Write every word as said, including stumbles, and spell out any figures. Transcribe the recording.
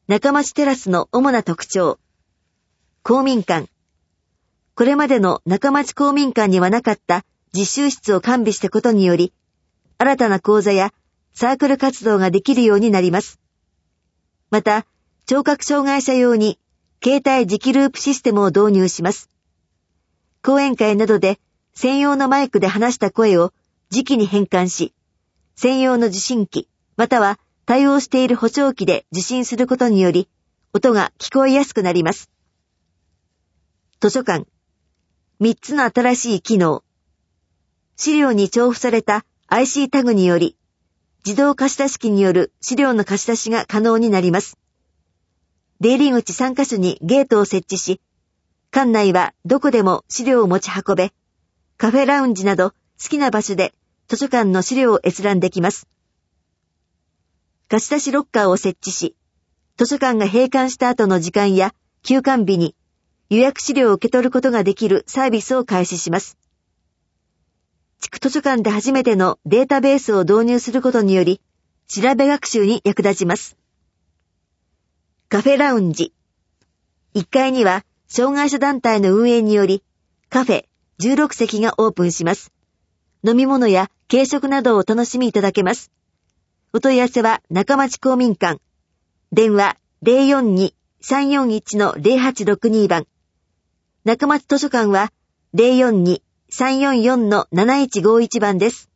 中町テラスの主な特徴。公民館。これまでの中町公民館にはなかった実習室を完備したことにより、新たな講座やサークル活動ができるようになります。また、聴覚障害者用に携帯磁気ループシステムを導入します。講演会などで専用のマイクで話した声を磁気に変換し、専用の受信機、または対応している補聴器で受信することにより、音が聞こえやすくなります。図書館。みっつの新しい機能。資料に調布された アイシー タグにより、自動貸し出し機による資料の貸し出しが可能になります。出入り口さんカ所にゲートを設置し、館内はどこでも資料を持ち運べ、カフェラウンジなど好きな場所で図書館の資料を閲覧できます。貸し出しロッカーを設置し、図書館が閉館した後の時間や休館日に予約資料を受け取ることができるサービスを開始します。地区図書館で初めてのデータベースを導入することにより、調べ学習に役立ちます。カフェラウンジ。いっかいには障害者団体の運営により、カフェじゅうろくせきがオープンします。飲み物や軽食などをお楽しみいただけます。お問い合わせは中町公民館。電話 ゼロよんに さんよんいち のゼロはちろくに 番。中町図書館は ゼロよんに さんよんよん のなないちごいち 番です。